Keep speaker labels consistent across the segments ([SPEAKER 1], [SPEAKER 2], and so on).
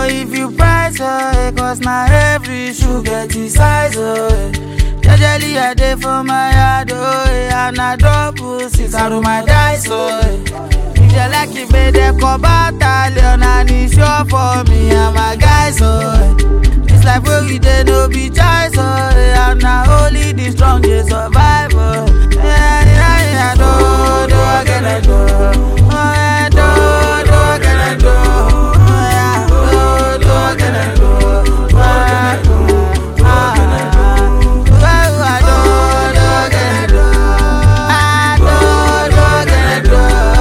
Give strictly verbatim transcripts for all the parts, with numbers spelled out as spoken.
[SPEAKER 1] if you price oh, cause now every shoe get his size oh. Jejely I dey for my yard oh, and I double six I roll my dice oh. If you like it, baby, come battalion and it's sure for me and my guys oh. This life where we dey no be choice oh, and now only the strongest survive oh. Yeah, yeah, yeah, do, do again I do, oh yeah, do, do again I do, oh yeah, do, do again I do, oh yeah, do, do again I do, oh yeah, do, do again I do, ah, do, do again I do,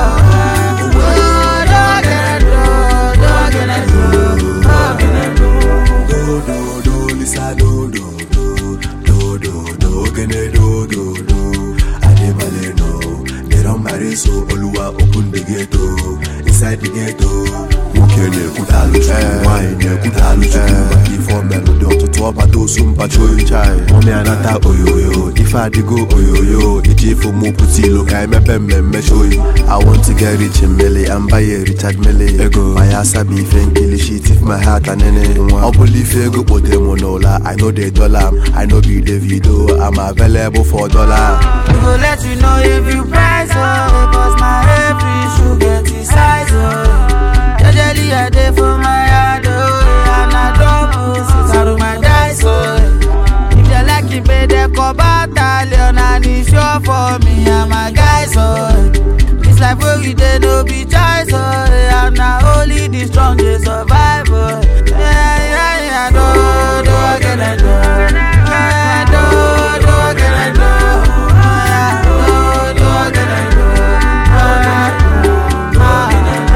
[SPEAKER 1] do, do again I do, do again I do, do again I do.
[SPEAKER 2] Do do do Lisa do do do do do do gene do do do Adebale no they don't marry so Oluwa open the gate oh inside the gate oh Ukene kutalu chuku wine kutalu chuku Maki for melody otutu obato sumpa choy chai Ome anata oyoyo if I dey go oyoyo Iji for mo puti lo kai mepe me show you I want to get rich in Mele and buy a Richard Mele Ego my ass be friendly shit if my heart and any I believe ego but them monola I know the dollar I know be the video I'm available for dollar
[SPEAKER 1] We go let you know if you price oh, cause my every shoe get his size oh. Jejely I dey for my yard oh, and I double six I roll my dice oh. If you like it, baby, come battalion and it's sure for me and my guys oh. This life where we dey no be choice oh, and now only the strongest survive oh. Yeah, yeah, yeah, do, do again I do, yeah, do, do again I do, oh yeah, do, do again I do, oh yeah, do, do again I do,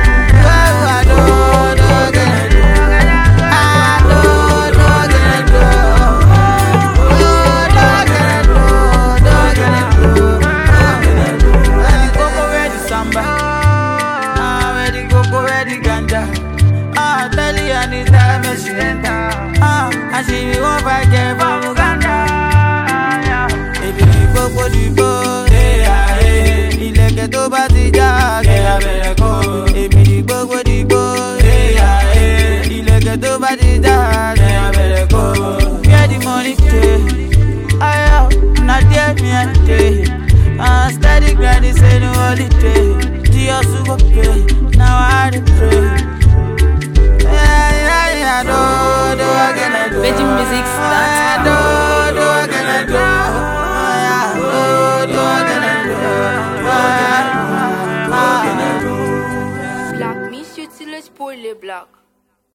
[SPEAKER 1] oh I do, do again I do, ah, do, do again I do, oh do again I do, do again I do, do again I do. Where the coco, where the samba, ah, where the coco, where the ganja. Ah, tell you anytime when she enter. Ah, and she be one fight girl from Uganda. Yeah, baby, the bobo, the bo, hey, hey, ileke to ba ti ja, ke abere ko. Baby, the bobo, the bo, hey, hey, ileke to ba ti ja, ke abere ko. Where the money stay? Ah, not there me and day. Ah, steady grinding, say no holiday. The hustle go pay. Now I dey pray.
[SPEAKER 3] Virgin Music starts. Black, miss you till it's spoil black.